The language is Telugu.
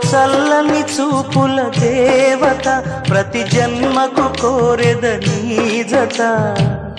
చల్లని చూపుల దేవత ప్రతి జన్మకు కోరెద నీ జత